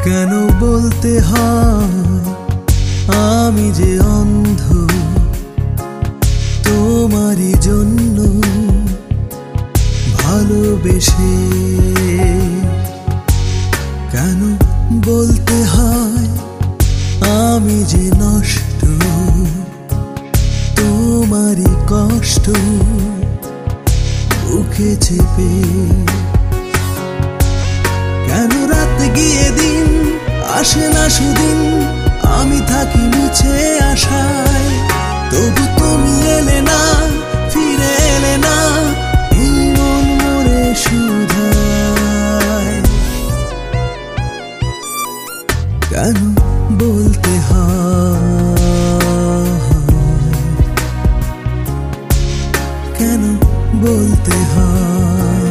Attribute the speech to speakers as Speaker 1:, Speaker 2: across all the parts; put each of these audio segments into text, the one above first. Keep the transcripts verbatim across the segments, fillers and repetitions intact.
Speaker 1: কেন বলতে হয় আমি যে অন্ধ তোমারই জন্য ভালোবেসে? কেন বলতে হয় আমি যে নষ্ট তোমারই কষ্ট বুকে চেপে? কেন রাত গিয়ে দিন আসে না সুদিন, আমি থাকি মিছে আশায়, তবু তুমি এলে না, ফিরে এলে না, এই মন মরে শুধায়। কেন বলতে হয়, কেন বলতে হয়?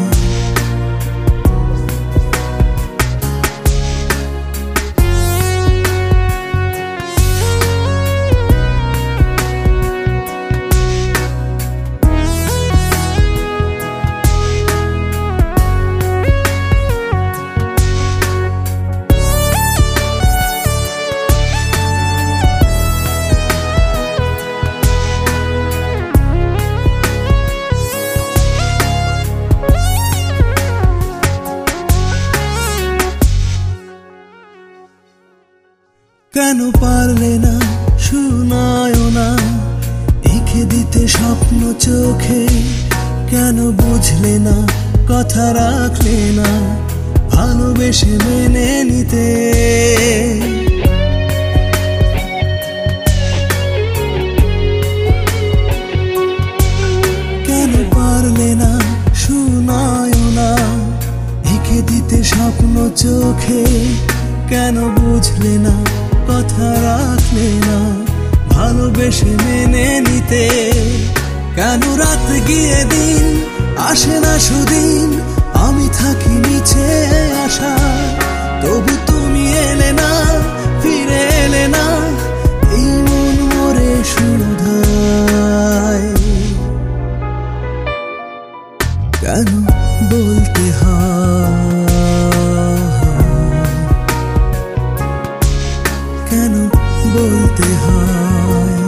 Speaker 1: কেন পারলে না শোনায় না এঁকে দিতে স্বপ্ন চোখে? কেন বুঝলে না কথা রাখলে না ভালোবেসে মেনে নিতে? কেন পারলে না শোনায় না এঁকে দিতে স্বপ্ন চোখে? কেন বুঝলে না কথা রাখলে না ভালোবেসে মেনে নিতে? কেন রাত গিয়ে দিন আসে না সুদিন, আমি থাকি মিছে আশা, তবু তুমি এলে না, ফিরে এলে না, এই মন মরে শুধায়। কেন বলতে হয়, কেন বলতে হয়?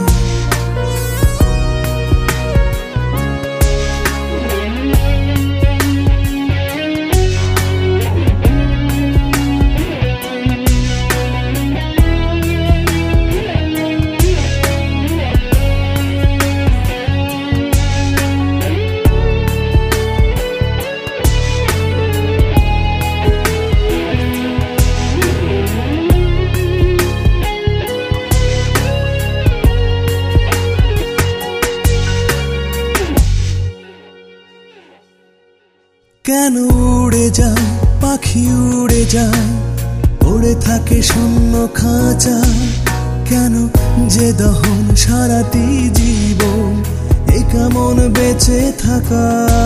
Speaker 1: কেন উড়ে যায় পাখি উড়ে যায়, পড়ে থাকে শূন্য খাঁচা? কেন যে দহন সারাটি জীবন এই কেমন বেঁচে থাকা?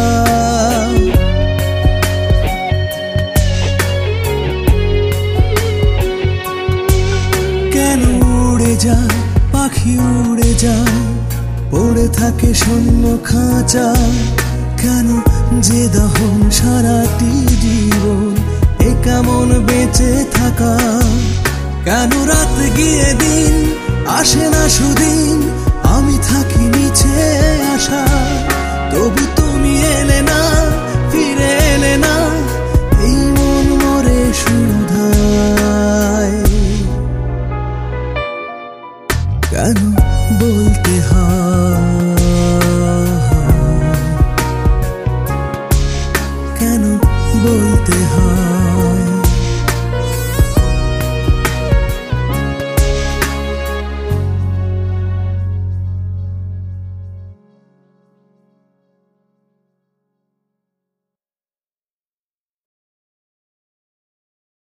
Speaker 1: কেন উড়ে যায় পাখি উড়ে যায়, পড়ে থাকে শূন্য খাঁচা? কেন যে দহন সারাটি জীবন এ কেমন বেঁচে থাকা? কেন রাত গিয়ে দিন আসে না সুদিন, আমি থাকি মিছে আশা, তবু তুমি এলে না,